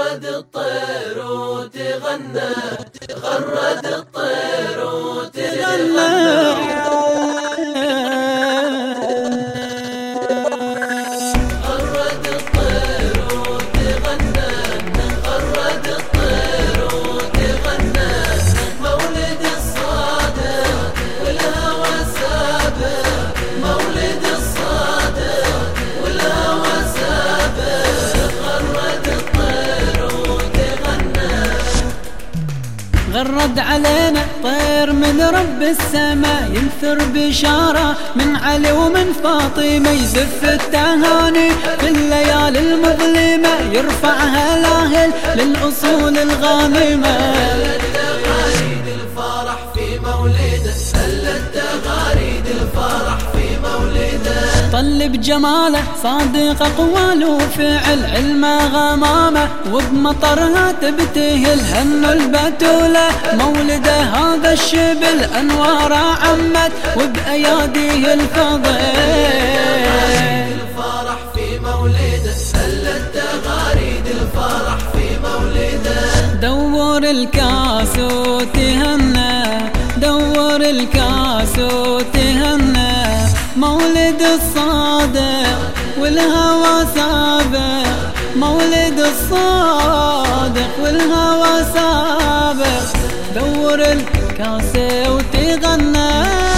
غرد الطير وتغنى، غرد الطير وتغنى. غرد علينا طير من رب السماء، ينثر بشارة من علي ومن فاطمة، يزف التهاني في الليالي المظلمة، يرفعها الأهل للأصول الغانمة. التغاريد الفرح في مولده، التغاريد الفرح في مولده. طلب جماله صادق أقوال وفعل، علمه غمامه وبمطرها تبتهل، هن البتولة مولده هذا الشبل، أنواره عمت وبأياديه الفضل. الفرح في مولده، التغاريد الفرح في مولده. دور الكاس وتهنى، دور الكاس وتهنى، مولد الصادق والهوى سابق، مولد الصادق والهوى سابق. دور الكاس وتغنى،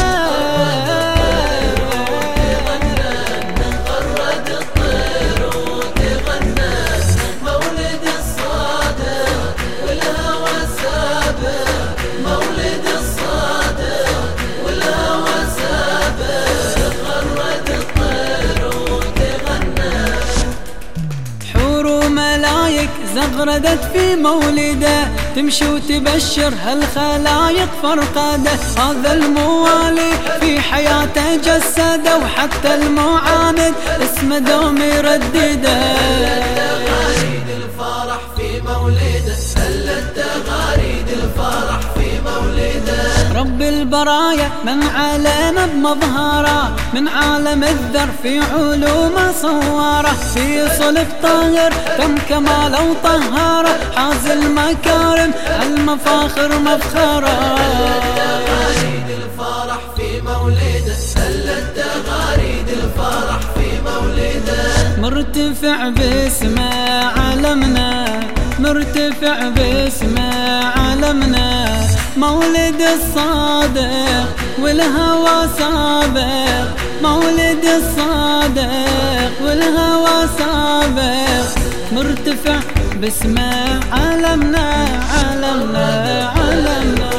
غرد الطير وتغنى، مولد الصادق والهوى سابق، مولد الصادق والهوى سابق. غرد الطير وتغنى. حور وملايك زغردت في مولده، تمشي وتبشر هالخلايق فرقده، هذا الموالي في حياته جسده، وحتى المعاند اسمه دوم يردده. التغاريد الفرح في مولده، التغاريد الفرح في مولده. رب البرايا من علينا بمظهره، من عالم الذر في علومه صوره، في صلب طاهر تم كماله وطهاره، حاز المكارم المفاخر مفخره. التغاريد الفرح في مولده، التغاريد الفرح في مولده. مرتفع باسمه علمنا، مرتفع باسمه علمنا، مولد الصادق والهوى سابق، مولد الصادق والهوى سابق. مرتفع باسمه علمنا، علمنا علمنا.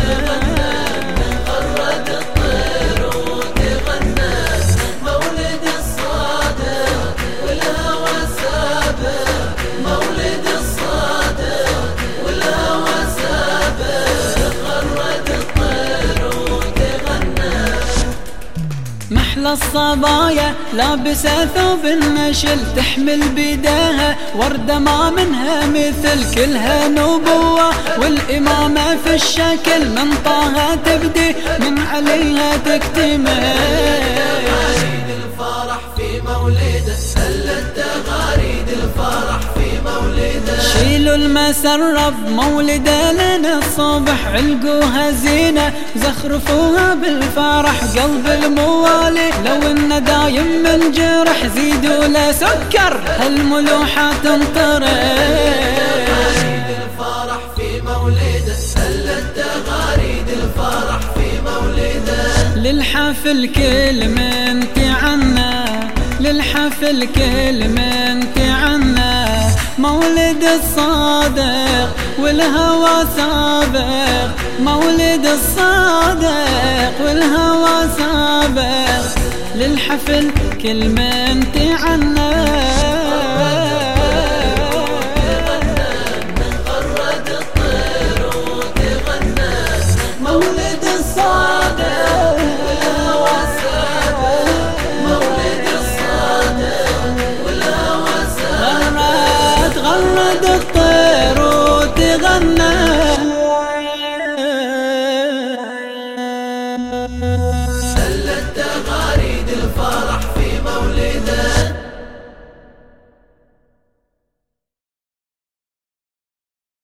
غرد الطير وتغنى، مولد الصادق والهوى سابق، مولد الصادق والهوى سابق. غرد الطير وتغنى. محلى الصبايا لابسة ثوب النشل، تحمل بيدها وردة ما منها مثل، كلها نبوة والإمامة في الشكل، من طه تبدي من عليها تكتمل. التغاريد الفرح في مولده، التغاريد الفرح في مولده. شيلوا المسرة بمولده لنا الصبح، علقوها زينة زخرفوها بالفرح، قلب الموالي لو انه دايم من جرح، زيدوا له سكر هالملوحة تنطرح. التغاريد الفرح في مولده، التغاريد الفرح في مولده. للحفل كل من تعنا، للحفل كل من تعنا، مولد الصادق والهوى سابق، مولد الصادق والهوى سابق. للحفل كل من تعنا.